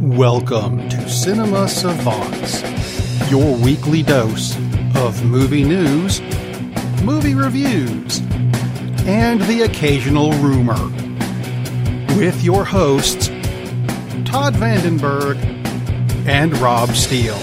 Welcome to Cinema Savants, your weekly dose of movie news, movie reviews, and the occasional rumor. With your hosts, Todd Vandenberg and Rob Steele.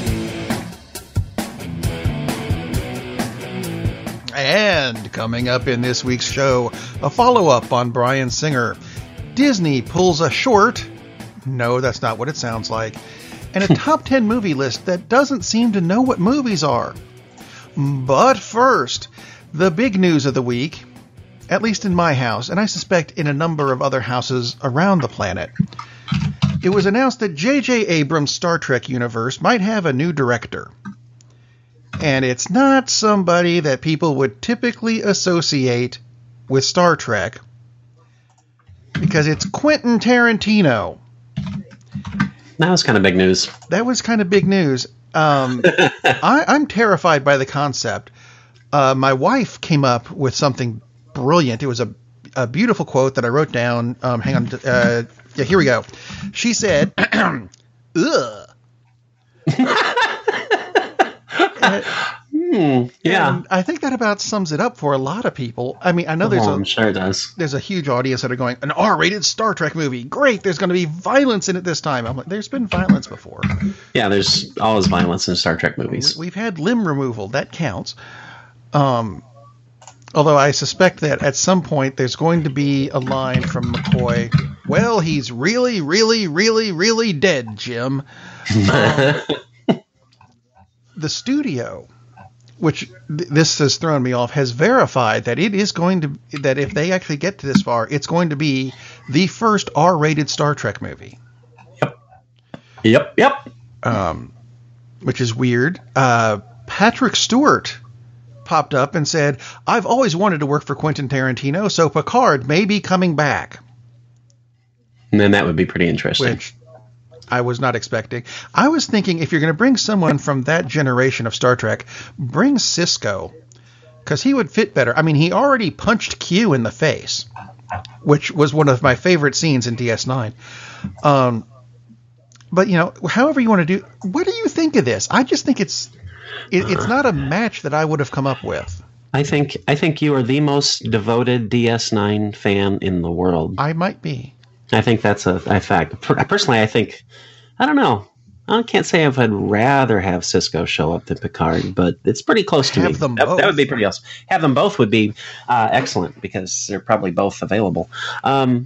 And coming up in this week's show, a follow-up on Bryan Singer. Disney pulls a short. No, that's not what it sounds like. And a top 10 movie list that doesn't seem to know what movies are. But first, the big news of the week, at least in my house, and I suspect in a number of other houses around the planet. It was announced that J.J. Abrams' Star Trek universe might have a new director. And it's not somebody that people would typically associate with Star Trek, because it's Quentin Tarantino. That was kind of big news. That was kind of big news. I'm terrified by the concept. My wife came up with something brilliant. It was a beautiful quote that I wrote down. Hang on. Yeah, here we go. She said, ugh. Yeah. And I think that about sums it up for a lot of people. I mean, I know I'm sure it does. There's a huge audience that are going, an R-rated Star Trek movie. Great, there's going to be violence in it this time. I'm like, there's been violence before. Yeah, there's always violence in Star Trek movies. We've had limb removal. That counts. Although I suspect that at some point there's going to be a line from McCoy, well, he's really, really, really, really dead, Jim. The studio, which this has thrown me off, has verified that it is going to, that if they actually get to this far, it's going to be the first R-rated Star Trek movie. Yep. Which is weird. Patrick Stewart popped up and said, I've always wanted to work for Quentin Tarantino, so Picard may be coming back. And then that would be pretty interesting. Which I was not expecting. I was thinking, if you're going to bring someone from that generation of Star Trek, bring Sisko, because he would fit better. I mean, he already punched Q in the face, which was one of my favorite scenes in DS9. But, you know, however you want to do, what do you think of this? I just think it's not a match that I would have come up with. I think you are the most devoted DS9 fan in the world. I might be. I think that's a fact. Personally, I don't know. I can't say if I'd rather have Sisko show up than Picard, but it's pretty close to me. Have them both. That would be pretty awesome. Have them both would be excellent, because they're probably both available. I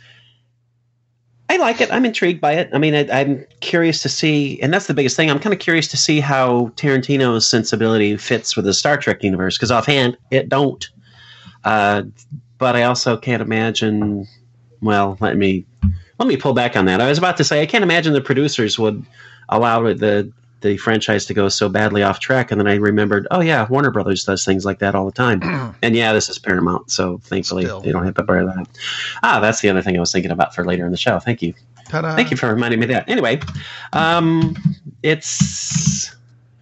like it. I'm intrigued by it. I mean, I'm curious to see, and that's the biggest thing. I'm kind of curious to see how Tarantino's sensibility fits with the Star Trek universe, because offhand, it don't. But I also can't imagine. Well, let me pull back on that. I was about to say, I can't imagine the producers would allow the franchise to go so badly off track. And then I remembered, oh yeah, Warner Brothers does things like that all the time. And yeah, this is Paramount, so thankfully they don't have to bear that. That's the other thing I was thinking about for later in the show. Thank you. Ta-da. Thank you for reminding me of that. Anyway, it's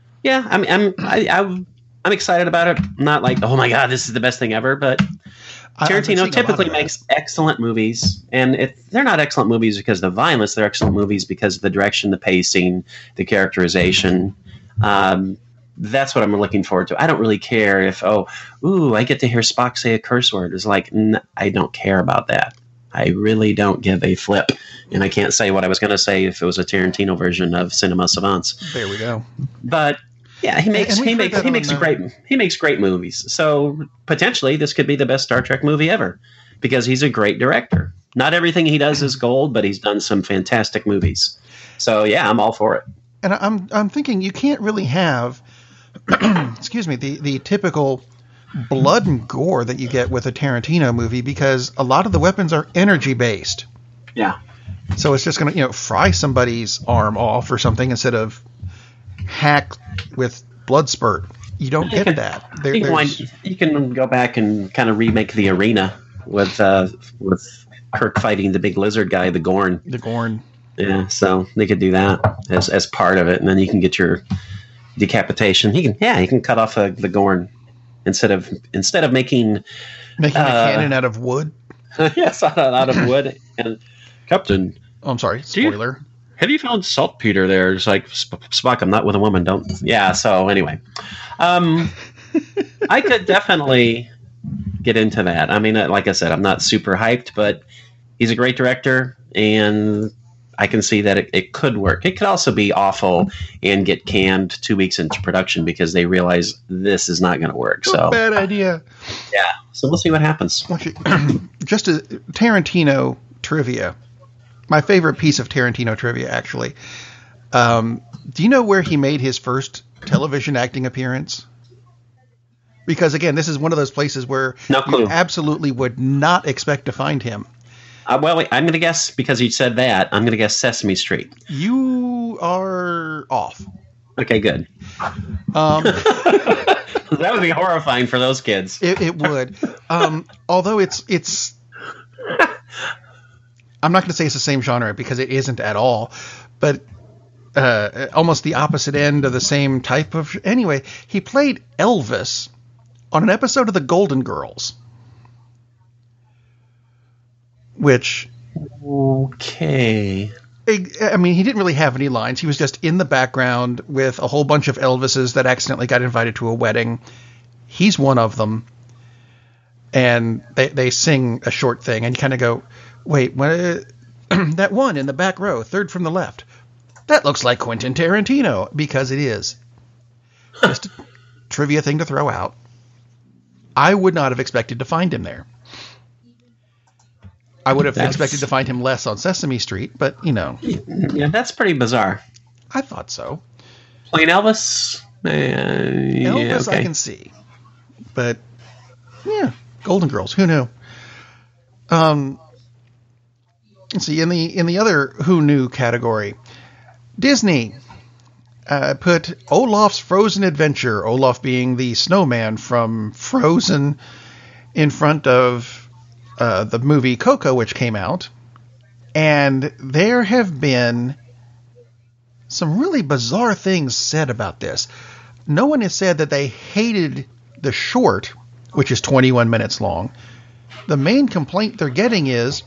I'm excited about it. I'm not like, oh my god, this is the best thing ever, but Tarantino typically makes excellent movies, and they're not excellent movies because of the violence. They're excellent movies because of the direction, the pacing, the characterization. That's what I'm looking forward to. I don't really care if, I get to hear Spock say a curse word. It's like, I don't care about that. I really don't give a flip. And I can't say what I was going to say if it was a Tarantino version of Cinema Savants. There we go. But yeah, he makes great movies. So potentially this could be the best Star Trek movie ever, because he's a great director. Not everything he does is gold, but he's done some fantastic movies. So yeah, I'm all for it. And I'm thinking you can't really have excuse me, the typical blood and gore that you get with a Tarantino movie, because a lot of the weapons are energy based. Yeah. So it's just going to, fry somebody's arm off or something instead of hack with blood spurt. You don't get that. You can go back and kind of remake The Arena with Kirk fighting the big lizard guy, the Gorn. The Gorn. Yeah, so they could do that as part of it, and then you can get your decapitation. He can cut off the Gorn instead of making a cannon out of wood. Yes, out of wood. And Captain. Oh, I'm sorry. Spoiler. have you found saltpeter there? It's like, Spock, I'm not with a woman. Don't. Yeah. So anyway, I could definitely get into that. I mean, like I said, I'm not super hyped, but he's a great director, and I can see that it could work. It could also be awful and get canned 2 weeks into production because they realize this is not going to work. So bad idea. Yeah. So we'll see what happens. Just a Tarantino trivia. My favorite piece of Tarantino trivia, actually. Do you know where he made his first television acting appearance? Because, again, this is one of those places where you absolutely would not expect to find him. Well, wait, I'm going to guess, because you said that, I'm going to guess Sesame Street. You are off. Okay, good. That would be horrifying for those kids. It would. Although it's I'm not going to say it's the same genre because it isn't at all, but almost the opposite end of the same type of... Anyway, he played Elvis on an episode of The Golden Girls. Which... Okay. I mean, he didn't really have any lines. He was just in the background with a whole bunch of Elvises that accidentally got invited to a wedding. He's one of them. And they sing a short thing, and you kind of go... Wait, that one in the back row, third from the left. That looks like Quentin Tarantino, because it is. Just a trivia thing to throw out. I would not have expected to find him there. I would have expected to find him less on Sesame Street, but, you know. Yeah, that's pretty bizarre. I thought so. Playing Elvis? Elvis, okay. I can see. But, yeah, Golden Girls, who knew? Let's see, in the other who knew category, Disney put Olaf's Frozen Adventure, Olaf being the snowman from Frozen, in front of the movie Coco, which came out. And there have been some really bizarre things said about this. No one has said that they hated the short, which is 21 minutes long. The main complaint they're getting is...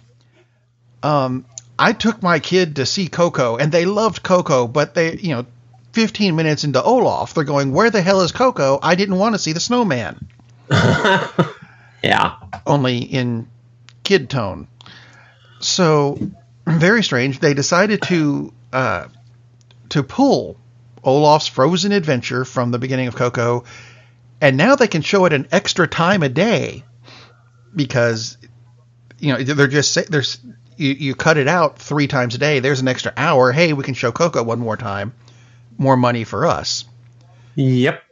I took my kid to see Coco, and they loved Coco, but 15 minutes into Olaf, they're going, where the hell is Coco? I didn't want to see the snowman. Yeah. Only in kid tone. So, very strange. They decided to pull Olaf's Frozen Adventure from the beginning of Coco, and now they can show it an extra time a day because, they're just you cut it out 3 times a day. There's an extra hour. Hey, we can show Coco one more time. More money for us. Yep.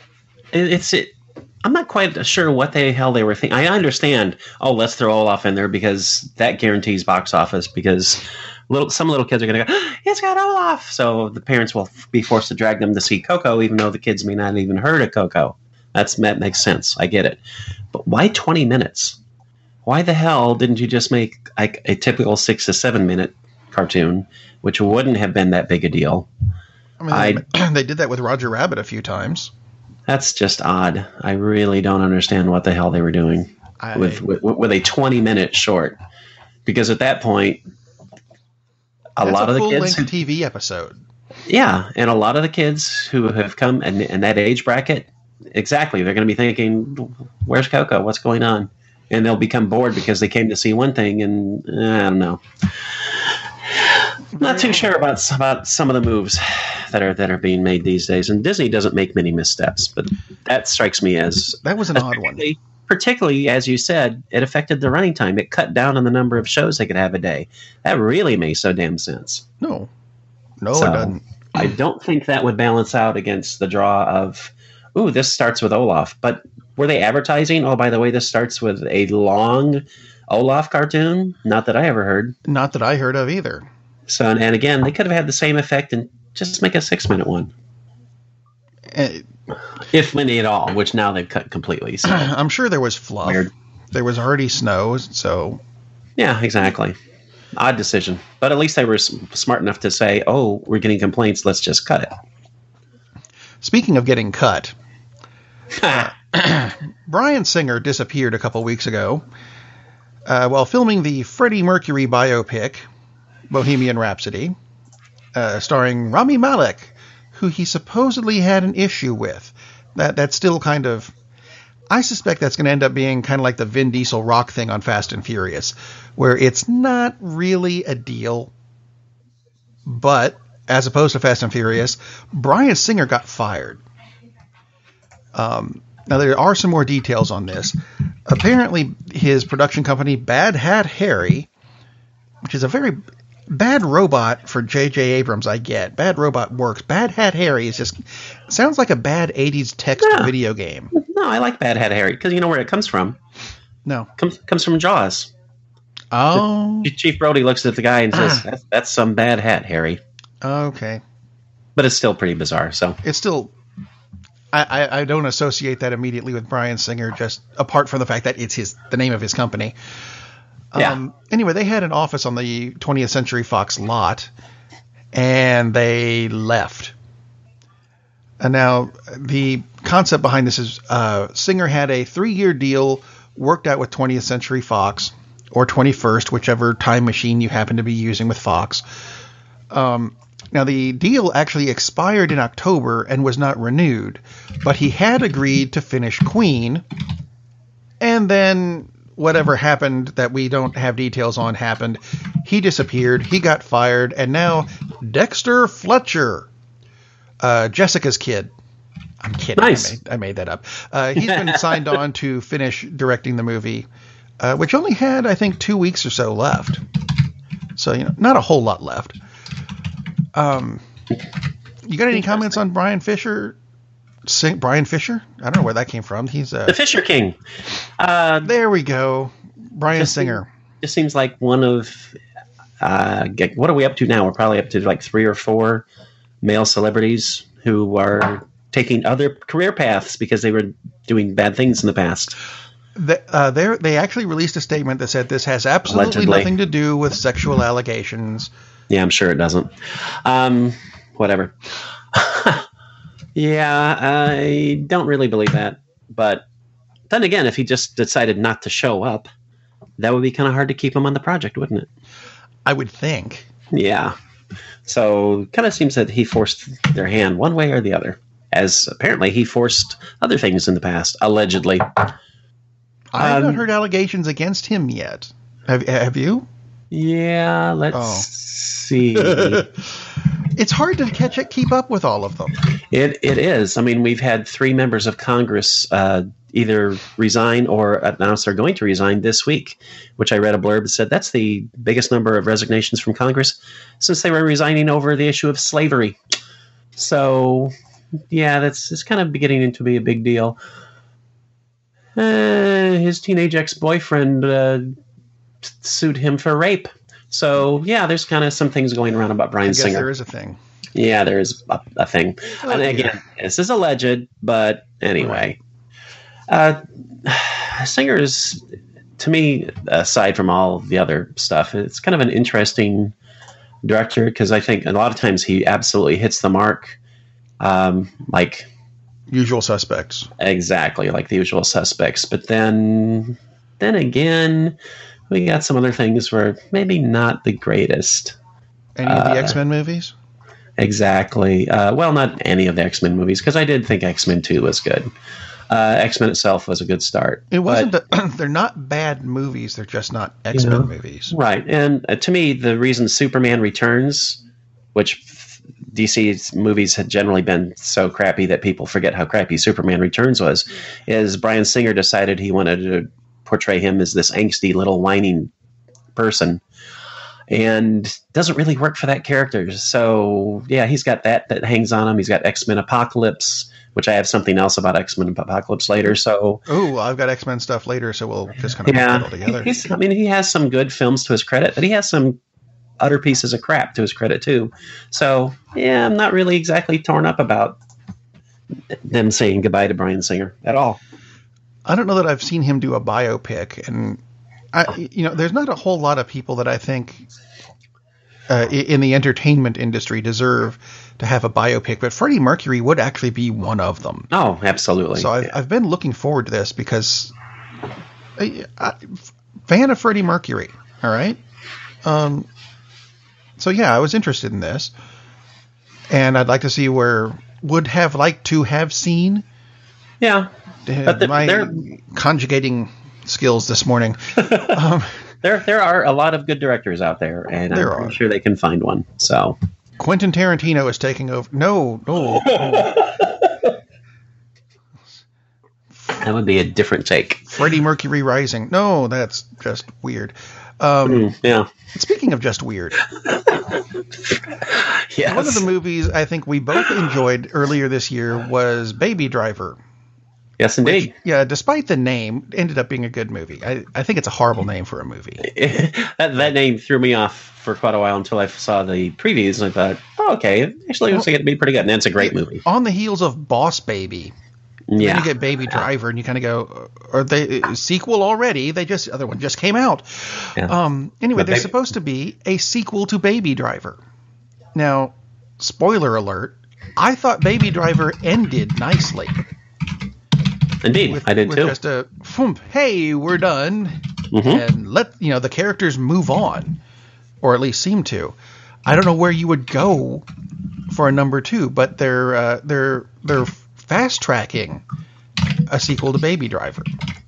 I'm not quite sure what the hell they were thinking. I understand. Oh, let's throw Olaf in there because that guarantees box office. Because some little kids are going to go, it's got Olaf. So the parents will be forced to drag them to see Coco, even though the kids may not have even heard of Coco. That makes sense. I get it. But why 20 minutes? Why the hell didn't you just make like a typical 6 to 7 minute cartoon, which wouldn't have been that big a deal? I mean, they did that with Roger Rabbit a few times. That's just odd. I really don't understand what the hell they were doing with a 20-minute short. Because at that point, a lot of the kids... That's a full-length TV episode. Yeah, and a lot of the kids who have come in that age bracket, exactly, they're going to be thinking, where's Coco? What's going on? And they'll become bored because they came to see one thing, and I don't know. Not too sure about some of the moves that are being made these days. And Disney doesn't make many missteps, but that strikes me as... That was an odd one. Particularly, as you said, it affected the running time. It cut down on the number of shows they could have a day. That really makes so damn sense. No, it doesn't. I don't think that would balance out against the draw of, ooh, this starts with Olaf. But were they advertising, oh, by the way, this starts with a long Olaf cartoon? Not that I ever heard. Not that I heard of either. So, and again, they could have had the same effect and just make a 6-minute one. If many at all, which now they've cut completely. So. I'm sure there was fluff. Weird. There was already snow, so... Yeah, exactly. Odd decision. But at least they were smart enough to say, oh, we're getting complaints, let's just cut it. Speaking of getting cut, Bryan Singer disappeared a couple weeks ago while filming the Freddie Mercury biopic, Bohemian Rhapsody. starring Rami Malek, who he supposedly had an issue with. That's still kind of... I suspect that's going to end up being kind of like the Vin Diesel Rock thing on Fast and Furious, where it's not really a deal. But, as opposed to Fast and Furious, Bryan Singer got fired. Now, there are some more details on this. Apparently, his production company, Bad Hat Harry, which is a very bad robot for J.J. Abrams, I get. Bad robot works. Bad Hat Harry is just... sounds like a bad 80s text video game. No, I like Bad Hat Harry, because you know where it comes from. No. Comes from Jaws. Oh. Chief Brody looks at the guy and says, that's some bad hat, Harry. Okay. But it's still pretty bizarre, so... It's still... I don't associate that immediately with Bryan Singer, just apart from the fact that it's the name of his company. Anyway, they had an office on the 20th Century Fox lot, and they left. And now, the concept behind this is Singer had a 3-year deal worked out with 20th Century Fox, or 21st, whichever time machine you happen to be using with Fox. Now, the deal actually expired in October and was not renewed, but he had agreed to finish Queen, and then whatever happened that we don't have details on happened. He disappeared, he got fired, and now Dexter Fletcher, Jessica's kid. I'm kidding. Nice. I made that up. He's been signed on to finish directing the movie, which only had, I think, 2 weeks or so left. So, not a whole lot left. You got any comments on Bryan Fisher? Bryan Fisher? I don't know where that came from. He's the Fisher King. There we go. Bryan Singer. Just seems like one of... what are we up to now? We're probably up to like 3 or 4 male celebrities who are taking other career paths because they were doing bad things in the past. They actually released a statement that said this has absolutely Allegedly. nothing to do with sexual allegations. Yeah, I'm sure it doesn't. Whatever. Yeah, I don't really believe that. But then again, if he just decided not to show up, that would be kind of hard to keep him on the project, wouldn't it? I would think. Yeah. So kind of seems that he forced their hand one way or the other, as apparently he forced other things in the past, allegedly. I haven't heard allegations against him yet. Have you? Yeah, let's see. It's hard to keep up with all of them. It is. I mean, we've had 3 members of Congress either resign or announce they're going to resign this week, which I read a blurb that said that's the biggest number of resignations from Congress since they were resigning over the issue of slavery. So, yeah, it's kind of beginning to be a big deal. His teenage ex-boyfriend sued him for rape. So, yeah, there's kind of some things going around about Bryan Singer. There is a thing. Yeah, there is a thing. And again, this is alleged, but anyway. Singer is, to me, aside from all the other stuff, it's kind of an interesting director because I think a lot of times he absolutely hits the mark. Like Usual Suspects. Exactly, like The Usual Suspects. But then again, we got some other things where maybe not the greatest. Any of the X-Men movies? Exactly. Well, not any of the X-Men movies, because I did think X-Men 2 was good. X-Men itself was a good start. It wasn't. They're not bad movies. They're just not X-Men movies. Right. And to me, the reason Superman Returns, which DC's movies had generally been so crappy that people forget how crappy Superman Returns was, is Bryan Singer decided he wanted to portray him as this angsty little whining person. And doesn't really work for that character. So, yeah, he's got that hangs on him. He's got X-Men Apocalypse, which I have something else about X-Men Apocalypse later. So, I've got X-Men stuff later, so we'll just kind of put it all together. He has some good films to his credit, but he has some utter pieces of crap to his credit, too. So, yeah, I'm not really exactly torn up about them saying goodbye to Bryan Singer at all. I don't know that I've seen him do a biopic, and there's not a whole lot of people that I think in the entertainment industry deserve to have a biopic, but Freddie Mercury would actually be one of them. Oh, absolutely. So I've been looking forward to this because fan of Freddie Mercury. All right. So yeah, I was interested in this. and I'd like to see would have liked to have seen. Yeah, but my conjugating skills this morning. There are a lot of good directors out there, and I'm pretty sure they can find one. So Quentin Tarantino is taking over. No. That would be a different take. Freddie Mercury Rising. No, that's just weird. Yeah. Speaking of just weird. Yes. One of the movies I think we both enjoyed earlier this year was Baby Driver. Yes, indeed. Which, despite the name, ended up being a good movie. I think it's a horrible name for a movie. that name threw me off for quite a while until I saw the previews, and I thought, oh, okay, actually looks like it'd be pretty good. And it's a great movie. On the heels of Boss Baby. Yeah. Then you get Baby Driver, and you kind of go, are they sequel already? The other one just came out. Yeah. Anyway, there's supposed to be a sequel to Baby Driver. Now, spoiler alert, I thought Baby Driver ended nicely. Indeed, I did too. Just a, hey, we're done, and let the characters move on, or at least seem to. I don't know where you would go for a number 2, but they're fast tracking a sequel to Baby Driver.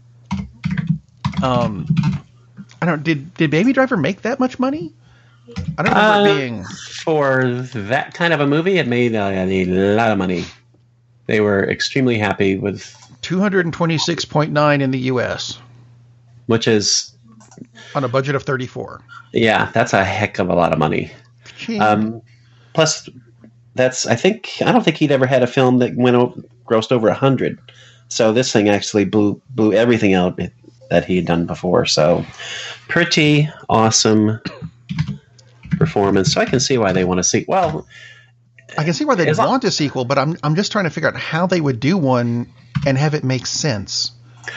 Did Baby Driver make that much money? I don't remember it being for that kind of a movie. It made a lot of money. They were extremely happy with 226.9 in the U.S., which is on a budget of 34. Yeah, that's a heck of a lot of money. Plus, I don't think he'd ever had a film that grossed over 100. So this thing actually blew everything out that he had done before. So pretty awesome performance. So I can see why they want to see. Well, I can see why they want a sequel, but I'm just trying to figure out how they would do one and have it make sense.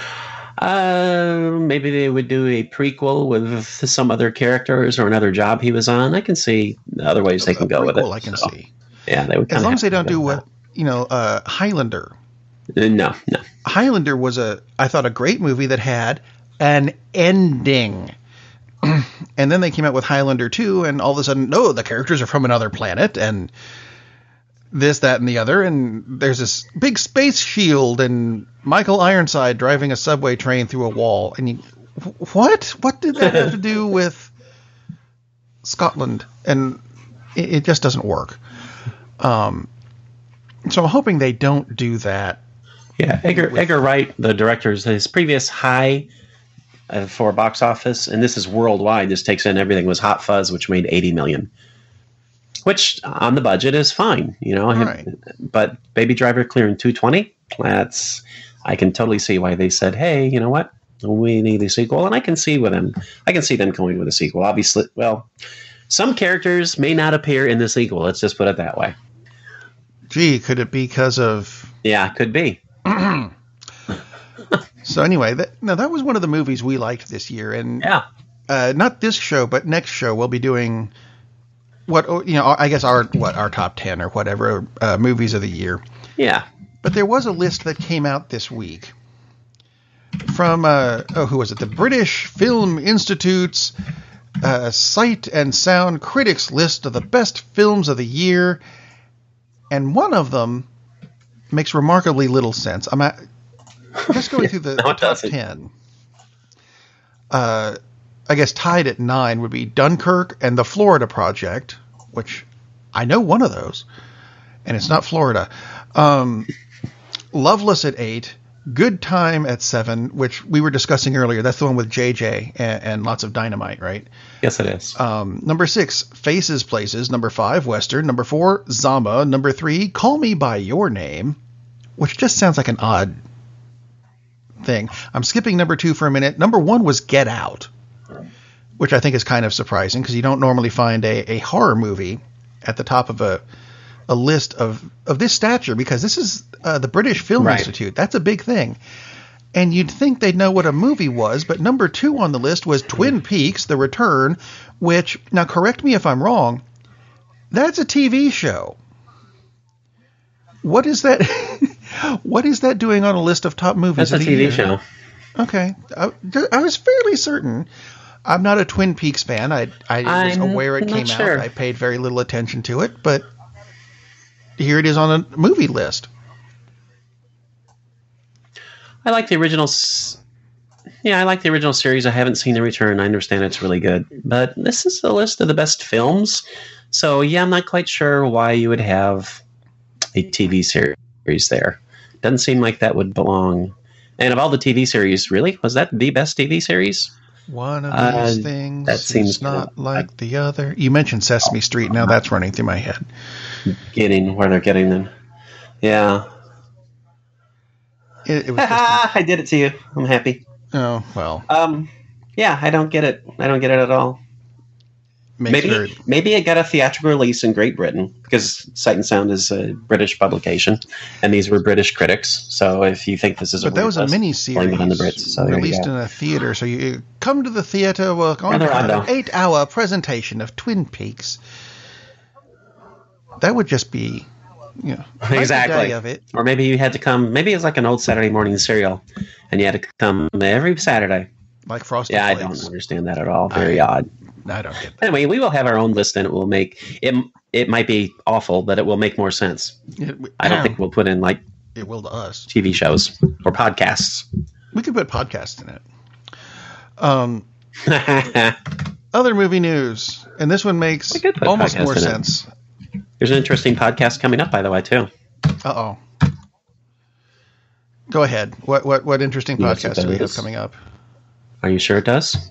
Maybe they would do a prequel with some other characters or another job he was on. I can see other ways they can go with it. I can see. Yeah, they would. As long as they don't do what Highlander. No. Highlander was I thought a great movie that had an ending. And then they came out with Highlander 2, and all of a sudden, no, the characters are from another planet, and this, that, and the other, and there's this big space shield, and Michael Ironside driving a subway train through a wall. And what did that have to do with Scotland? And it just doesn't work. So I'm hoping they don't do that. Yeah, Edgar Wright, the director, his previous high for box office, and this is worldwide, this takes in everything, was Hot Fuzz, which made $80 million. Which on the budget is fine, Right. But Baby Driver clearing 220, I can totally see why they said, hey, you know what? We need a sequel, and I can see them going with a sequel. Obviously, well, some characters may not appear in the sequel. Let's just put it that way. Gee, could it be because of... Yeah, could be. So anyway, that was one of the movies we liked this year, and not this show, but next show we'll be doing I guess our top 10 or whatever movies of the year. Yeah. But there was a list that came out this week from who was it? The British Film Institute's Sight and Sound Critics list of the best films of the year, and one of them makes remarkably little sense. I'm just going through the top 10. I guess tied at 9 would be Dunkirk and The Florida Project, which I know one of those, and it's not Florida. Loveless at 8, Good Time at 7, which we were discussing earlier. That's the one with JJ and lots of dynamite, right? Yes, it is. Number 6, Faces Places. Number 5, Western. Number 4, Zama. Number 3, Call Me By Your Name, which just sounds like an odd thing. I'm skipping number 2 for a minute. Number 1 was Get Out, which I think is kind of surprising because you don't normally find a horror movie at the top of a list of this stature, because this is the British Film Institute. That's a big thing. And you'd think they'd know what a movie was, but number 2 on the list was Twin Peaks: The Return, which, now correct me if I'm wrong, that's a TV show. What is that? What is that doing on a list of top movies? That's a TV show. Okay. I was fairly certain. I'm not a Twin Peaks fan. I was aware it came out. I paid very little attention to it, but here it is on a movie list. I like the original. I like the original series. I haven't seen The Return. I understand it's really good, but this is a list of the best films. So yeah, I'm not quite sure why you would have a TV series there. Doesn't seem like that would belong. And of all the TV series, really, was that the best TV series? One of these things that seems is not like the other. You mentioned Sesame Street. Now that's running through my head. Getting where they're getting them. Yeah. It was just I did it to you. I'm happy. Oh, well. Yeah, I don't get it. I don't get it at all. Maybe it got a theatrical release in Great Britain because Sight and Sound is a British publication, and these were British critics. So if you think this is that was a mini-series on the Brits, so released in a theater. So you come to the theater, on an 8-hour presentation of Twin Peaks. That would just be, exactly. a day of it. Or maybe you had to come. Maybe it's like an old Saturday morning serial, and you had to come every Saturday. Like Frosted Flakes. Flakes. I don't understand that at all. Very odd. I don't get that. Anyway, we will have our own list, and it will make it. It might be awful, but it will make more sense. I don't think we'll put in it will to us TV shows or podcasts. We could put podcasts in it. Other movie news, and this one makes almost more sense. There's an interesting podcast coming up, by the way, too. Uh-oh. Go ahead. What interesting podcast do we have coming up? Are you sure it does?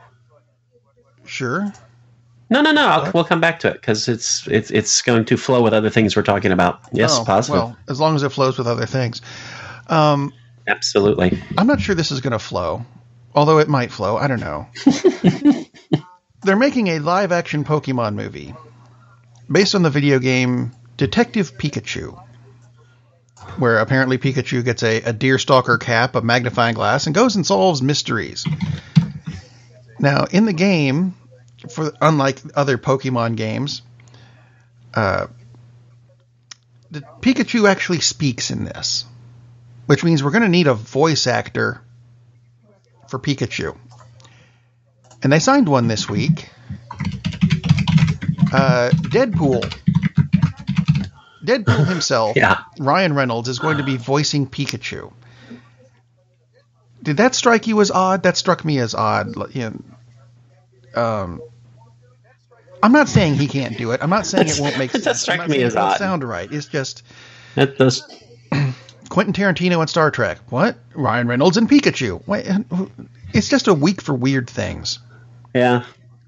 Sure. No. We'll come back to it because it's going to flow with other things we're talking about. Yes, positive. Well, as long as it flows with other things. Absolutely. I'm not sure this is going to flow, although it might flow. I don't know. They're making a live-action Pokemon movie based on the video game Detective Pikachu, where apparently Pikachu gets a deerstalker cap, a magnifying glass, and goes and solves mysteries. Now, in the game, unlike other Pokemon games, the Pikachu actually speaks in this, which means we're going to need a voice actor for Pikachu. And they signed one this week. Deadpool himself, Ryan Reynolds, is going to be voicing Pikachu. Did that strike you as odd? That struck me as odd. I'm not saying he can't do it. I'm not saying it won't make sense. That struck me as odd. Sound right. It's just that does. Quentin Tarantino and Star Trek. What? Ryan Reynolds and Pikachu. Wait, it's just a week for weird things. Yeah.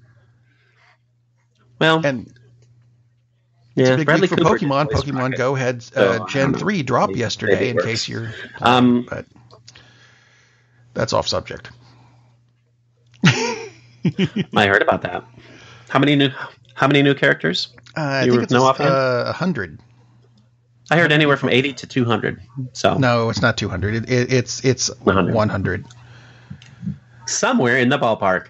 Well. And it's a big week for Pokemon. Pokemon Go had Gen 3 drop yesterday. In case you're, but that's off subject. I heard about that. How many new characters? I think it's 100. I heard anywhere from 80 to 200. So no, it's not 200. It's 100. Somewhere in the ballpark.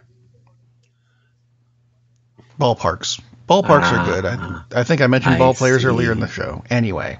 Ballparks are good. I think I mentioned ball players earlier in the show. Anyway,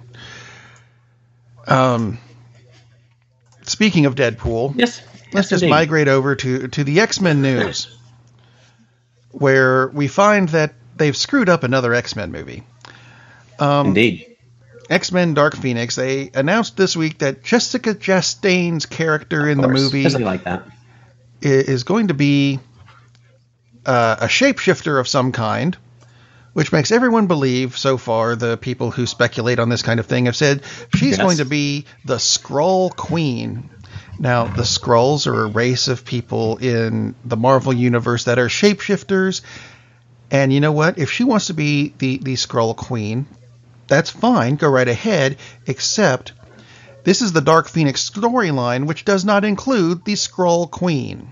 speaking of Deadpool, let's just migrate over to the X-Men news, where we find that they've screwed up another X-Men movie. Indeed. X-Men Dark Phoenix, they announced this week that Jessica Chastain's character in the movie like that. is going to be a shapeshifter of some kind, which makes everyone believe, so far, the people who speculate on this kind of thing have said, she's going to be the Skrull Queen. Now, the Skrulls are a race of people in the Marvel Universe that are shapeshifters, and you know what? If she wants to be the Skrull Queen, that's fine, go right ahead, except this is the Dark Phoenix storyline, which does not include the Skrull Queen.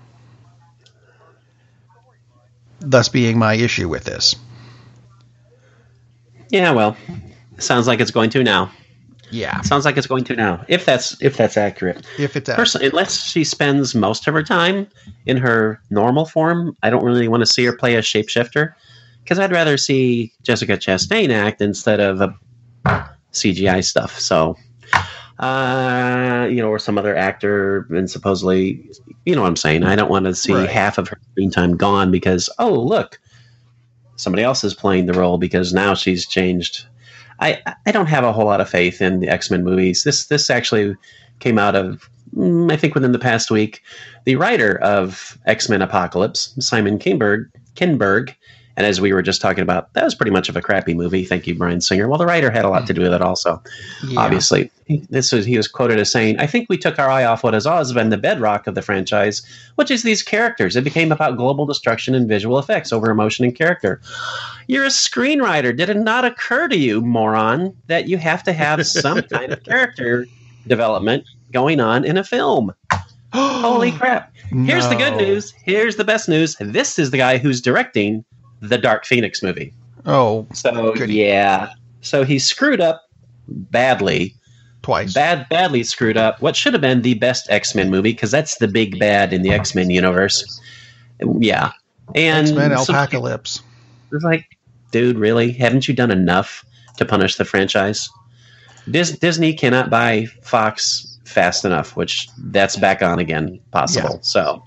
Thus being my issue with this. Yeah, well, sounds like it's going to now. Yeah. Sounds like it's going to now, if that's accurate. If it's accurate. Unless she spends most of her time in her normal form, I don't really want to see her play a shapeshifter, because I'd rather see Jessica Chastain act instead of CGI stuff. So, or some other actor, and supposedly, you know what I'm saying. I don't want to see half of her screen time gone because, oh, look, somebody else is playing the role because now she's changed. I don't have a whole lot of faith in the X-Men movies. This actually came out of, I think, within the past week. The writer of X-Men Apocalypse, Simon Kinberg, and as we were just talking about, that was pretty much of a crappy movie. Thank you, Bryan Singer. Well, the writer had a lot to do with it also, obviously. He was quoted as saying, "I think we took our eye off what has always been the bedrock of the franchise, which is these characters. It became about global destruction and visual effects over emotion and character." You're a screenwriter. Did it not occur to you, moron, that you have to have some kind of character development going on in a film? Holy crap. Here's the good news. Here's the best news. This is the guy who's directing the Dark Phoenix movie. Oh, so goody. Yeah. So he screwed up badly. Twice. Badly screwed up what should have been the best X-Men movie, because that's the big bad in the X-Men universe. Yeah. And X-Men Alpacalypse. It's like, dude, really? Haven't you done enough to punish the franchise? Disney cannot buy Fox fast enough, which that's back on again possible. Yeah. So,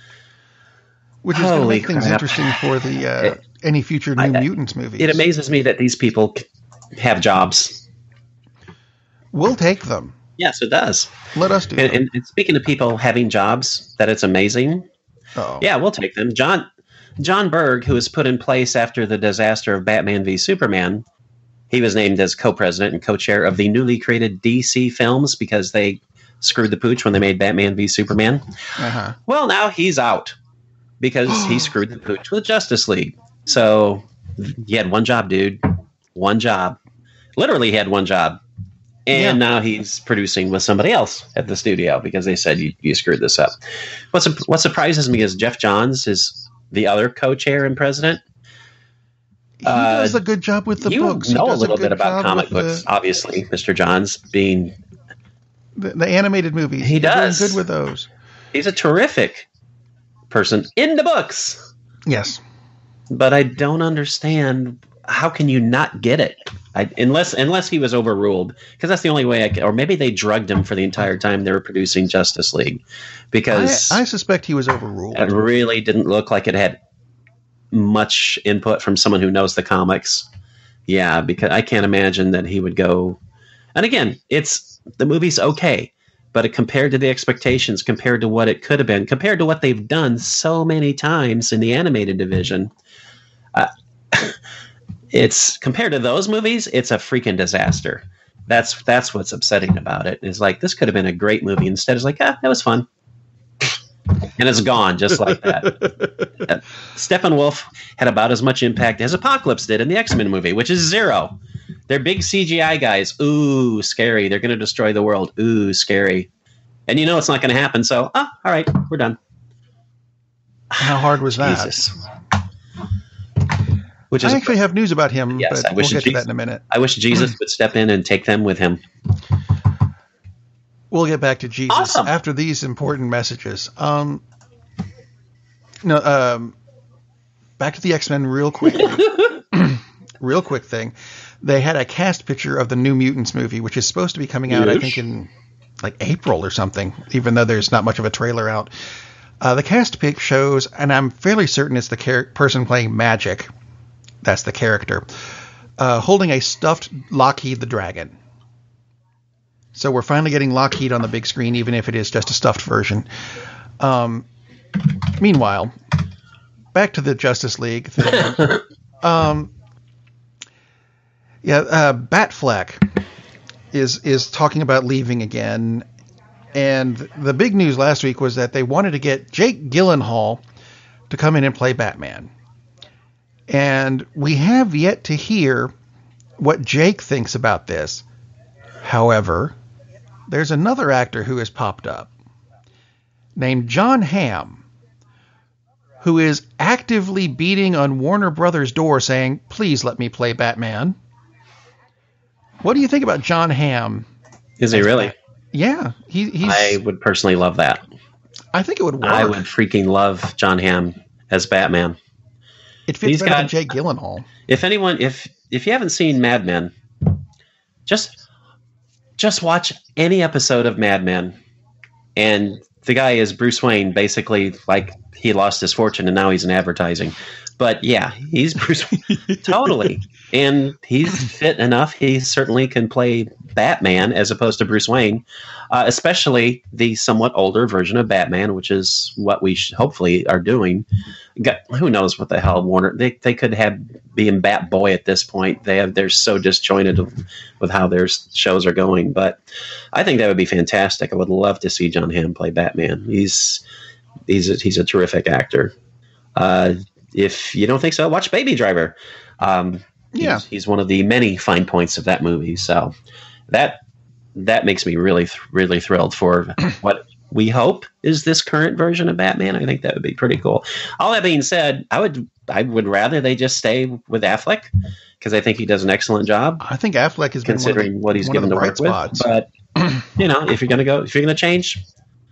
which is going to make things interesting for the any future New Mutants movies. It amazes me that these people have jobs. We'll take them. Yes, it does. Let us do it. And speaking of people having jobs, that it's amazing. Oh. Yeah, we'll take them. John Berg, who was put in place after the disaster of Batman v Superman, he was named as co-president and co-chair of the newly created DC films because they screwed the pooch when they made Batman v Superman. Uh-huh. Well, now he's out because he screwed the pooch with Justice League. So he had one job, dude. One job. Literally, he had one job. And now he's producing with somebody else at the studio because they said you screwed this up. What surprises me is Jeff Johns is the other co-chair and president. He does a good job with the books. You know a little bit about comic books, obviously, Mr. Johns being... The animated movies. He does. Doing good with those. He's a terrific person in the books. Yes. But I don't understand, how can you not get it? Unless he was overruled, because that's the only way or maybe they drugged him for the entire time they were producing Justice League, because I suspect he was overruled. It really didn't look like it had much input from someone who knows the comics. Yeah, because I can't imagine that he would go. And again, the movie's okay, but compared to the expectations, compared to what it could have been, compared to what they've done so many times in the animated division, it's compared to those movies, it's a freaking disaster. That's what's upsetting about it. It's like, this could have been a great movie. Instead, it's like, that was fun. And it's gone just like that. Steppenwolf had about as much impact as Apocalypse did in the X-Men movie, which is 0. They're big CGI guys. Ooh, scary. They're going to destroy the world. Ooh, scary. And you know it's not going to happen, so, all right, we're done. How hard was that? Jesus. I actually have news about him, yes, but we'll get to that in a minute. I wish Jesus would step in and take them with him. We'll get back to Jesus after these important messages. Back to the X-Men real quick. Real quick thing. They had a cast picture of the New Mutants movie, which is supposed to be coming out, I think, in like April or something, even though there's not much of a trailer out. The cast pic shows, and I'm fairly certain it's the person playing Magic. That's the character. Holding a stuffed Lockheed the Dragon. So we're finally getting Lockheed on the big screen, even if it is just a stuffed version. Meanwhile, back to the Justice League thing. Batfleck is talking about leaving again. And the big news last week was that they wanted to get Jake Gyllenhaal to come in and play Batman. And we have yet to hear what Jake thinks about this. However, there's another actor who has popped up named Jon Hamm, who is actively beating on Warner Brothers' door saying, please let me play Batman. What do you think about Jon Hamm? Is he really? Yeah. I would personally love that. I think it would work. I would freaking love Jon Hamm as Batman. It fits better than Jake Gyllenhaal. If you haven't seen Mad Men, just watch any episode of Mad Men, and the guy is Bruce Wayne, basically like he lost his fortune and now he's in advertising. But yeah, he's Bruce totally, and he's fit enough. He certainly can play Batman as opposed to Bruce Wayne, especially the somewhat older version of Batman, which is what we hopefully are doing. Who knows what the hell Warner they could have being Batboy at this point. They're so disjointed with how their shows are going, but I think that would be fantastic. I would love to see John Hamm play Batman. He's a terrific actor. If you don't think so, watch Baby Driver. He's one of the many fine points of that movie. So that makes me really, really thrilled for what we hope is this current version of Batman. I think that would be pretty cool. All that being said, I would rather they just stay with Affleck because I think he does an excellent job. I think Affleck has considering been what he's given to work spots. With. But if you're going to change.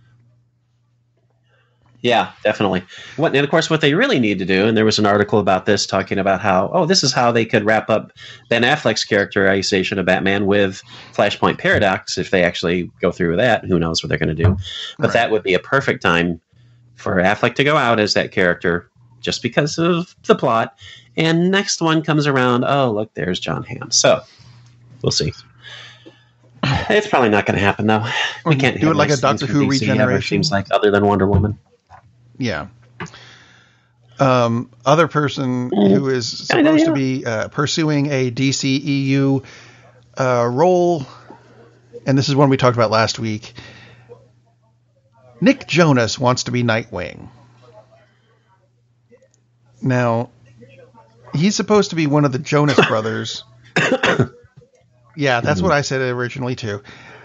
Yeah, definitely. And of course, what they really need to do, and there was an article about this talking about how, this is how they could wrap up Ben Affleck's characterization of Batman with Flashpoint Paradox if they actually go through with that. Who knows what they're going to do. But That would be a perfect time for Affleck to go out as that character just because of the plot. And next one comes around, look, there's John Hamm. So we'll see. It's probably not going to happen, though. We can't do it like a Doctor Who regeneration. Seems like other than Wonder Woman. Yeah. Other person who is supposed to be pursuing a DCEU role, and this is one we talked about last week. Nick Jonas wants to be Nightwing. Now, he's supposed to be one of the Jonas brothers. Yeah, that's what I said originally too.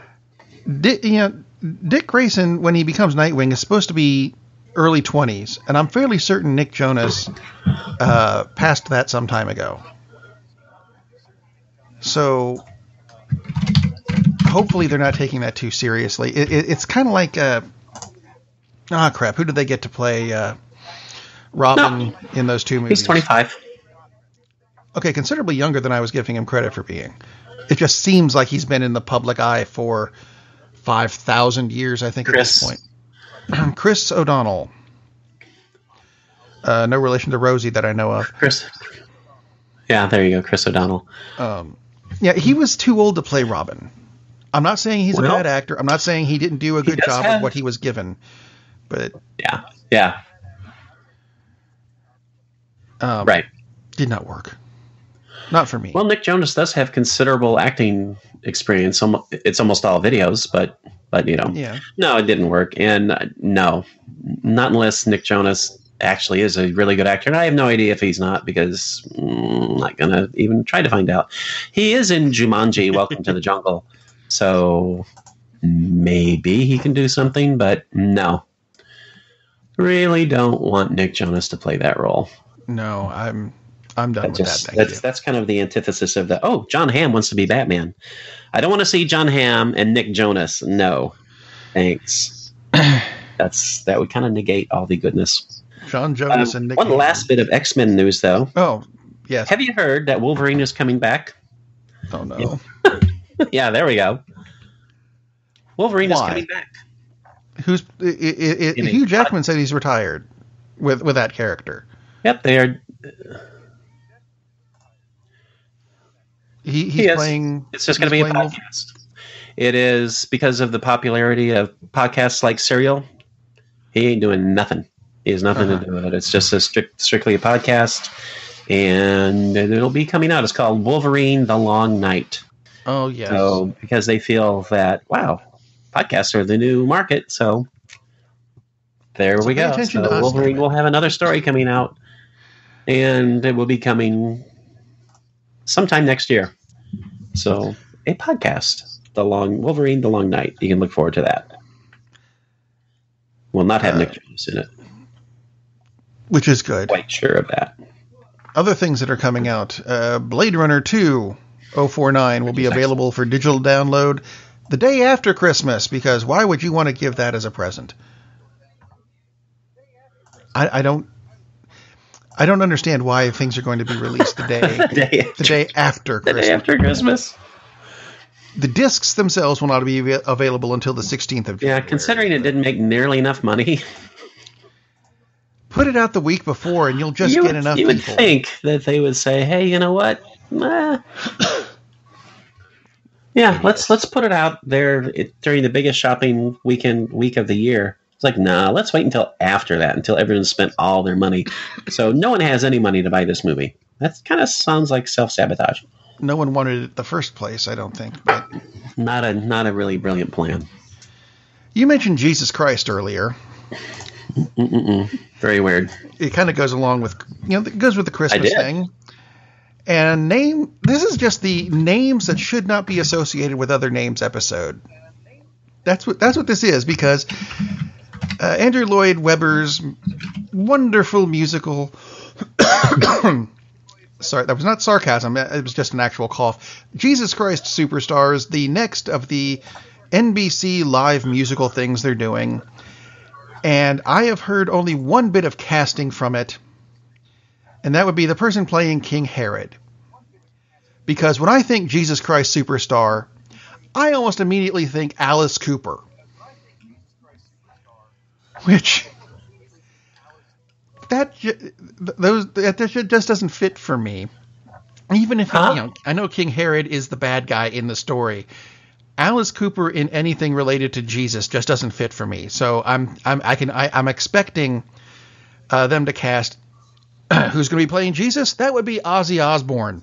Dick Grayson, when he becomes Nightwing, is supposed to be early 20s, and I'm fairly certain Nick Jonas passed that some time ago. So hopefully they're not taking that too seriously. It's kind of like crap. Who did they get to play Robin in those two movies? He's 25. Okay, considerably younger than I was giving him credit for being. It just seems like he's been in the public eye for 5,000 years, I think, at this point. Chris O'Donnell. No relation to Rosie that I know of. Chris. Yeah, there you go, Chris O'Donnell. He was too old to play Robin. I'm not saying he's a bad actor. I'm not saying he didn't do a good job of what he was given. But yeah. Right. Did not work. Not for me. Well, Nick Jonas does have considerable acting experience. It's almost all videos, but no, it didn't work. And no, not unless Nick Jonas actually is a really good actor. And I have no idea if he's not, because I'm not going to even try to find out. He is in Jumanji, Welcome to the Jungle. So maybe he can do something, but no. Really don't want Nick Jonas to play that role. No, I'm done with that. That's kind of the antithesis of the, John Hamm wants to be Batman. I don't want to see John Hamm and Nick Jonas. No, thanks. That would kind of negate all the goodness. John Jonas and Nick. One last bit of X-Men news, though. Oh, yes. Have you heard that Wolverine is coming back? Oh no. Yeah, there we go. Wolverine is coming back. Hugh Jackman said he's retired with that character. Yep, they are. He's playing. It's just going to be a podcast. It is because of the popularity of podcasts like Serial. He ain't doing nothing. He has nothing to do with it. It's just strictly a podcast, and it'll be coming out. It's called Wolverine: The Long Night. Oh yes. So because they feel that podcasts are the new market, so there we go. So Wolverine will have another story coming out, and it will be coming sometime next year. So a podcast, Wolverine: The Long Night. You can look forward to that. Will not have Nick Jonas in it, which is good. Quite sure of that. Other things that are coming out: Blade Runner 2049 will be available for digital download the day after Christmas. Because why would you want to give that as a present? I don't understand why things are going to be released the day after Christmas. The day after Christmas. The discs themselves will not be available until the 16th of January. Yeah, considering it didn't make nearly enough money. Put it out the week before, and you'll just get enough people. You would people. think that they would say, "Hey, you know what? Yeah, let's put it out there during the biggest shopping week of the year." It's like, nah, let's wait until after that, until everyone's spent all their money. So no one has any money to buy this movie. That kind of sounds like self-sabotage. No one wanted it in the first place, I don't think. But not a really brilliant plan. You mentioned Jesus Christ earlier. Very weird. It kind of goes along with, it goes with the Christmas thing. And this is just the names that should not be associated with other names episode. That's what this is, because Andrew Lloyd Webber's wonderful musical. Sorry, that was not sarcasm. It was just an actual cough. Jesus Christ Superstars, the next of the NBC live musical things they're doing. And I have heard only one bit of casting from it, and that would be the person playing King Herod. Because when I think Jesus Christ Superstar, I almost immediately think Alice Cooper. Which, that just doesn't fit for me. Even if, I know King Herod is the bad guy in the story. Alice Cooper in anything related to Jesus just doesn't fit for me. So I'm expecting them to cast who's going to be playing Jesus. That would be Ozzy Osbourne.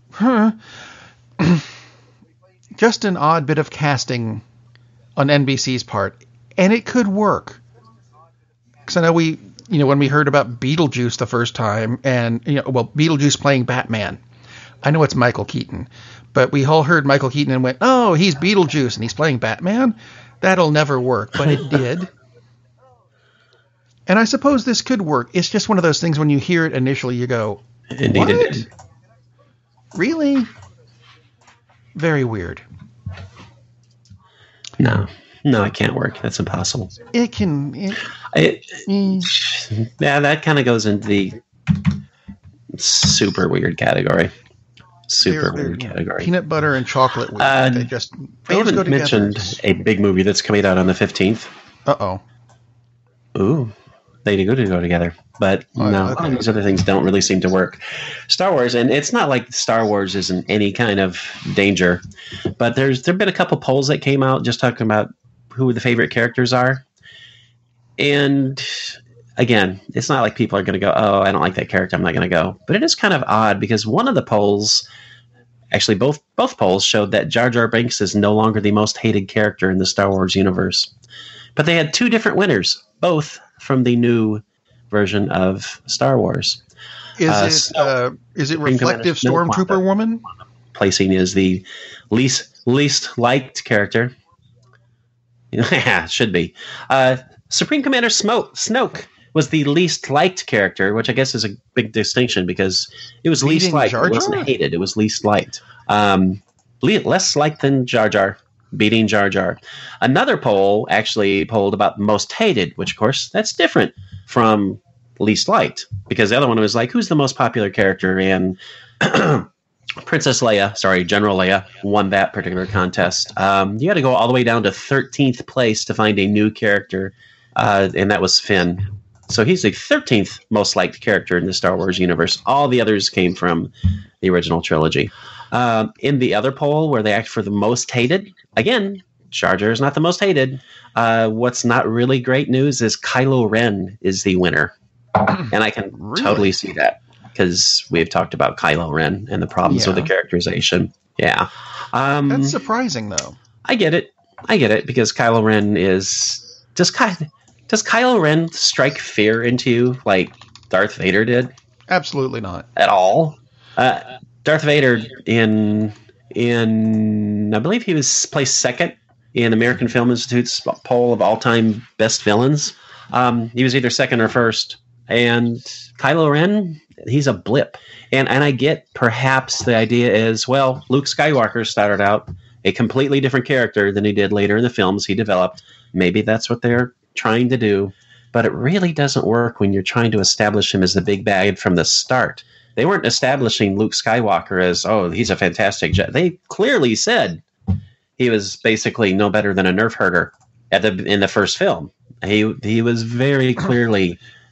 Just an odd bit of casting on NBC's part, and it could work. Because I know when we heard about Beetlejuice the first time, and Beetlejuice playing Batman. I know it's Michael Keaton, but we all heard Michael Keaton and went, "Oh, he's Beetlejuice and he's playing Batman? That'll never work." But it did. And I suppose this could work. It's just one of those things when you hear it initially, you go, Indeed "What? It did. Really? Very weird." No, it can't work. That's impossible. It can. Yeah, that kind of goes into the super weird category. Category. Peanut butter and chocolate weird. We haven't mentioned a big movie that's coming out on the 15th. Uh-oh. Ooh. They do go together. But no, these other things don't really seem to work. Star Wars, and it's not like Star Wars isn't any kind of danger, but there've been a couple polls that came out just talking about who the favorite characters are. And again, it's not like people are going to go, "Oh, I don't like that character, I'm not going to go." But it is kind of odd because one of the polls, actually both polls, showed that Jar Jar Binks is no longer the most hated character in the Star Wars universe. But they had two different winners, both from the new version of Star Wars. Is it reflective Stormtrooper woman? Placing is the least liked character. Yeah, should be. Supreme Commander Snoke was the least liked character, which I guess is a big distinction because it was least liked. It wasn't hated. It was least liked. Less liked than Jar Jar. Beating Jar Jar. Another poll actually polled about most hated, which of course that's different from least liked, because the other one was like, who's the most popular character? And General Leia won that particular contest. You had to go all the way down to 13th place to find a new character, and that was Finn. So he's the 13th most liked character in the Star Wars universe. All the others came from the original trilogy. In the other poll, where they act for the most hated, again, Jar Jar is not the most hated. What's not really great news is Kylo Ren is the winner. And I can totally see that, because we've talked about Kylo Ren and the problems with the characterization. Yeah. That's surprising, though. I get it, because Kylo Ren is... Does Kylo Ren strike fear into you like Darth Vader did? Absolutely not. At all? Darth Vader in I believe he was placed second in American Film Institute's poll of all-time best villains. He was either second or first. And Kylo Ren, he's a blip. And I get perhaps the idea is, well, Luke Skywalker started out a completely different character than he did later in the films he developed. Maybe that's what they're trying to do. But it really doesn't work when you're trying to establish him as the big bad from the start. They weren't establishing Luke Skywalker as, oh, he's a fantastic Jedi. They clearly said he was basically no better than a nerf herder in the first film. He was very clearly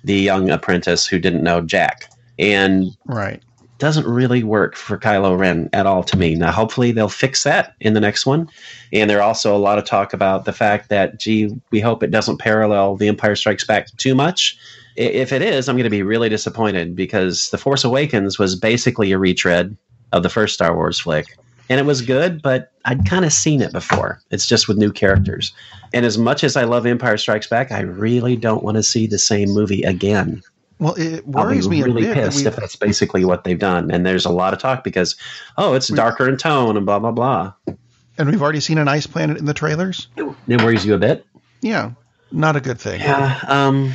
the young apprentice who didn't know Jack. And Right. doesn't really work for Kylo Ren at all to me. Now, hopefully they'll fix that in the next one. And there's also a lot of talk about the fact that, we hope it doesn't parallel The Empire Strikes Back too much. If it is, I'm going to be really disappointed, because The Force Awakens was basically a retread of the first Star Wars flick. And it was good, but I'd kind of seen it before. It's just with new characters. And as much as I love Empire Strikes Back, I really don't want to see the same movie again. Well, it worries me I'll be really a bit. pissed if that's basically what they've done. And there's a lot of talk because, it's darker in tone and blah, blah, blah. And we've already seen an ice planet in the trailers. It worries you a bit? Yeah, not a good thing. Yeah.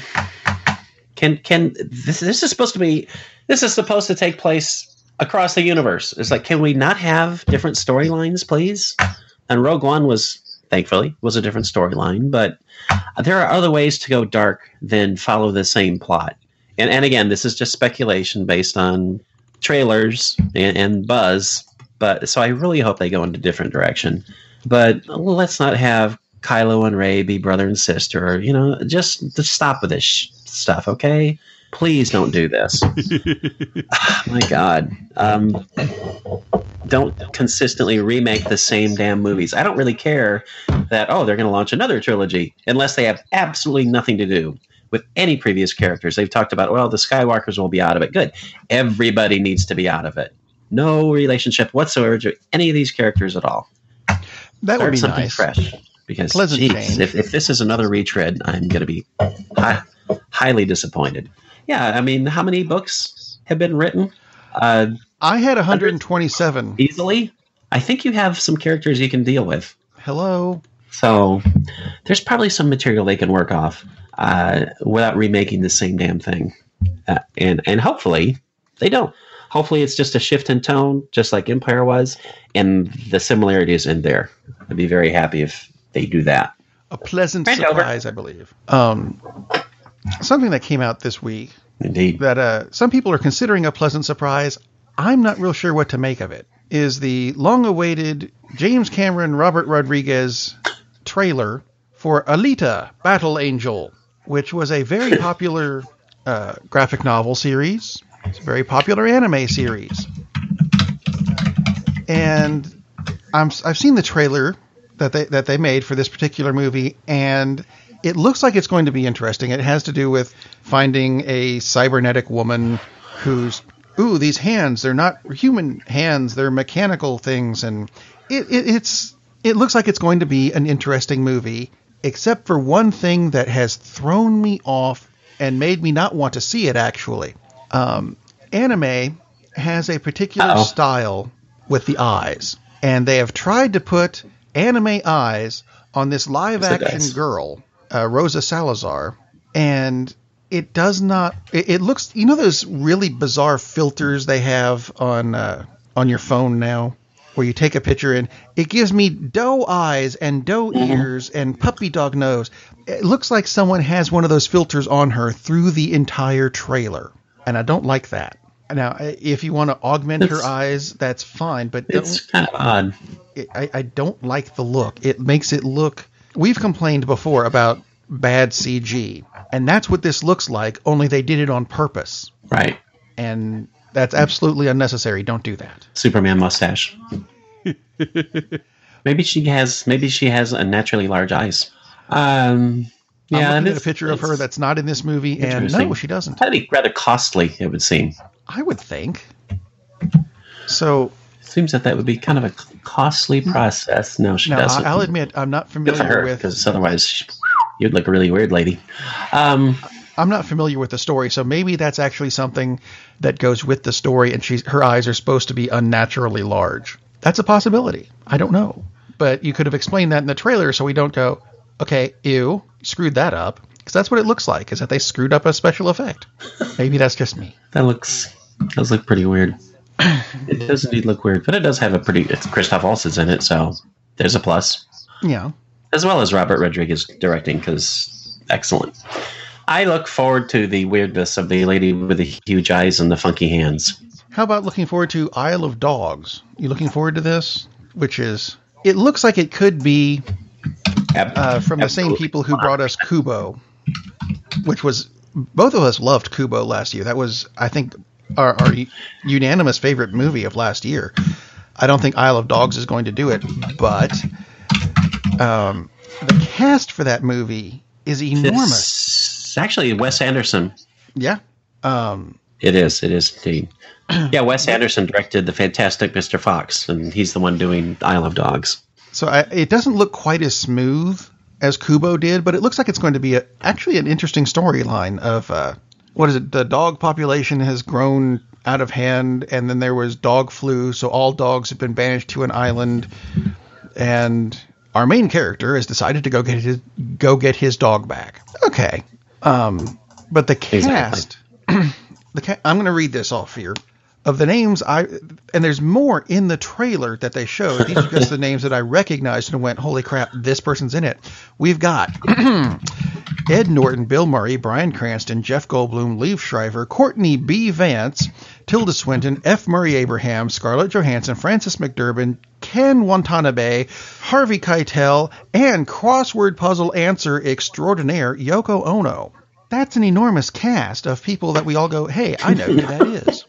This is supposed to take place across the universe. It's like, can we not have different storylines, please? And Rogue One thankfully, was a different storyline, but there are other ways to go dark than follow the same plot. And again, this is just speculation based on trailers and buzz. But so I really hope they go in a different direction. But let's not have Kylo and Rey be brother and sister. Just stop with this stuff, okay? Please don't do this. My God. Don't consistently remake the same damn movies. I don't really care that, they're going to launch another trilogy, unless they have absolutely nothing to do with any previous characters. They've talked about, the Skywalkers will be out of it. Good. Everybody needs to be out of it. No relationship whatsoever to any of these characters at all. That would be something nice. Fresh. Because, Pleasant change. if this is another retread, I'm going to be highly disappointed. Yeah, I mean, how many books have been written? I had 127. Easily? I think you have some characters you can deal with. Hello? So there's probably some material they can work off without remaking the same damn thing. And hopefully they don't. Hopefully it's just a shift in tone, just like Empire was, and the similarities in there. I'd be very happy if they do that. A pleasant surprise, I believe. Something that came out this week. Indeed. That some people are considering a pleasant surprise. I'm not real sure what to make of it. Is the long-awaited James Cameron, Robert Rodriguez trailer for Alita, Battle Angel, which was a very popular graphic novel series. It's a very popular anime series. And I've seen the trailer that they made for this particular movie, and it looks like it's going to be interesting. It has to do with finding a cybernetic woman who's, these hands, they're not human hands, they're mechanical things, and it looks like it's going to be an interesting movie, except for one thing that has thrown me off and made me not want to see it, actually. Anime has a particular style with the eyes, and they have tried to put anime eyes on this live-action girl, Rosa Salazar, and it does not. It looks, those really bizarre filters they have on your phone now, where you take a picture and it gives me doe eyes and doe ears and puppy dog nose. It looks like someone has one of those filters on her through the entire trailer, and I don't like that. Now, if you want to augment her eyes, that's fine, but it's kind of odd. I don't like the look. It makes it look. We've complained before about bad CG, and that's what this looks like, only they did it on purpose. Right. And that's absolutely unnecessary. Don't do that. Superman mustache. Maybe she has unnaturally large eyes. I'm looking at a picture of her that's not in this movie, and no, she doesn't. That'd be rather costly, it would seem. I would think. So it seems that would be kind of a costly process. No, she doesn't. I'll admit, I'm not familiar with, because otherwise you'd look a really weird lady. I'm not familiar with the story, so maybe that's actually something that goes with the story, and her eyes are supposed to be unnaturally large. That's a possibility. I don't know. But you could have explained that in the trailer so we don't go, okay, ew, screwed that up. Because that's what it looks like, is that they screwed up a special effect. Maybe that's just me. Does look pretty weird. It does indeed look weird, but it does have it's Christoph Waltz's in it, so there's a plus. Yeah. As well as Robert Rodriguez directing, because excellent. I look forward to the weirdness of the lady with the huge eyes and the funky hands. How about looking forward to Isle of Dogs? You looking forward to this? It looks like it could be from the same people who brought us Kubo, which was both of us loved Kubo last year. That was, I think, our unanimous favorite movie of last year. I don't think Isle of Dogs is going to do it, but the cast for that movie is enormous. It's actually Wes Anderson. Yeah. It is indeed. Yeah, Wes Anderson directed The Fantastic Mr. Fox, and he's the one doing Isle of Dogs. So it doesn't look quite as smooth as Kubo did, but it looks like it's going to be actually an interesting storyline of, what is it, the dog population has grown out of hand, and then there was dog flu, so all dogs have been banished to an island, and our main character has decided to go get his dog back. Okay. But the cast, exactly. I'm going to read this off here. Of the names, and there's more in the trailer that they showed. These are just the names that I recognized and went, holy crap, this person's in it. We've got Ed Norton, Bill Murray, Bryan Cranston, Jeff Goldblum, Liev Schreiber, Courtney B. Vance, Tilda Swinton, F. Murray Abraham, Scarlett Johansson, Frances McDormand, Ken Watanabe, Harvey Keitel, and crossword puzzle answer extraordinaire Yoko Ono. That's an enormous cast of people that we all go, hey, I know who that is.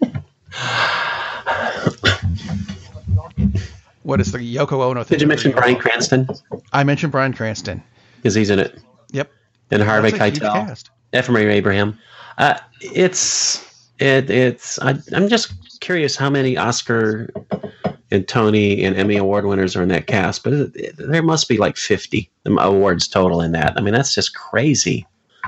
What is the Yoko Ono thing? Did you mention Bryan Cranston? I mentioned Bryan Cranston. Because he's in it. Yep. And Harvey Keitel. F. Murray Abraham. I'm just curious how many Oscar and Tony and Emmy Award winners are in that cast, but there must be like 50 awards total in that. I mean, that's just crazy.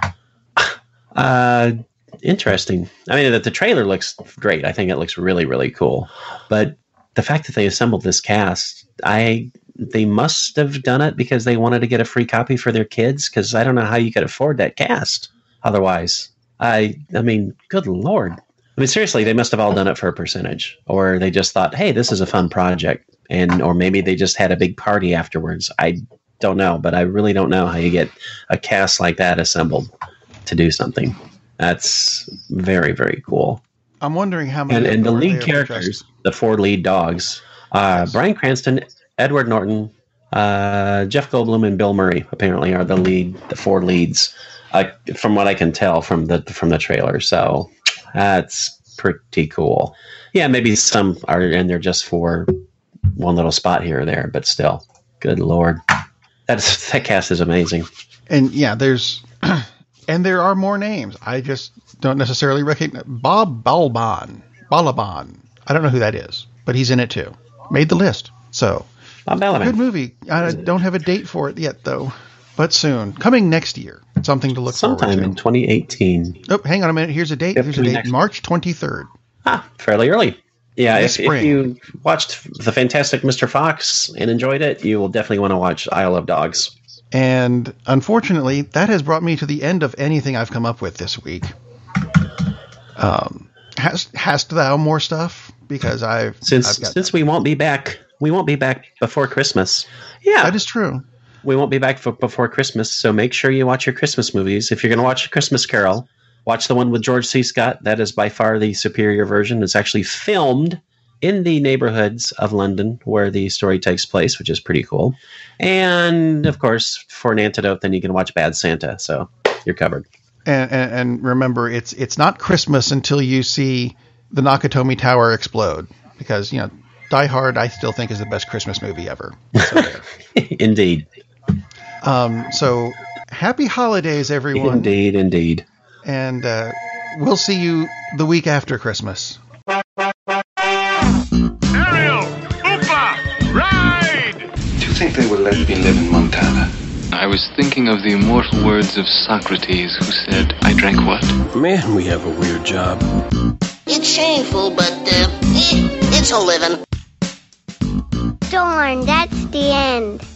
Interesting. I mean, the trailer looks great. I think it looks really, really cool. But the fact that they assembled this cast, they must have done it because they wanted to get a free copy for their kids, because I don't know how you could afford that cast otherwise. I mean, good Lord. I mean, seriously, they must have all done it for a percentage, or they just thought, hey, this is a fun project, or maybe they just had a big party afterwards. I don't know, but I really don't know how you get a cast like that assembled to do something. That's very, very cool. I'm wondering how many. And the lead characters, the 4 lead dogs, Bryan Cranston, Edward Norton, Jeff Goldblum, and Bill Murray apparently are the 4 leads, from what I can tell from the trailer. So that's pretty cool. Yeah, maybe some are in there just for one little spot here or there, but still, good Lord, that cast is amazing. And yeah, and there are more names. I just don't necessarily recognize. Bob Balaban. I don't know who that is, but he's in it too. Made the list. So, Bob Balaban. Good movie. I don't have a date for it yet, though. But soon. Coming next year. Something to look forward to. Sometime in 2018. Oh, hang on a minute. Here's a date. March 23rd. Fairly early. Yeah, if spring. You watched The Fantastic Mr. Fox and enjoyed it, you will definitely want to watch Isle of Dogs. And unfortunately, that has brought me to the end of anything I've come up with this week. Hast thou more stuff? Because since we won't be back before Christmas. Yeah, that is true. We won't be back before Christmas, so make sure you watch your Christmas movies. If you're going to watch A Christmas Carol, watch the one with George C. Scott. That is by far the superior version. It's actually filmed in the neighborhoods of London where the story takes place, which is pretty cool. And, of course, for an antidote, then you can watch Bad Santa. So you're covered. And remember, it's not Christmas until you see the Nakatomi Tower explode. Because, Die Hard, I still think, is the best Christmas movie ever. So Indeed. So happy holidays, everyone. Indeed. And we'll see you the week after Christmas. Do you think they would let me live in Montana? I was thinking of the immortal words of Socrates, who said, I drank what? Man, we have a weird job. It's shameful, but, it's a living. Darn, that's the end.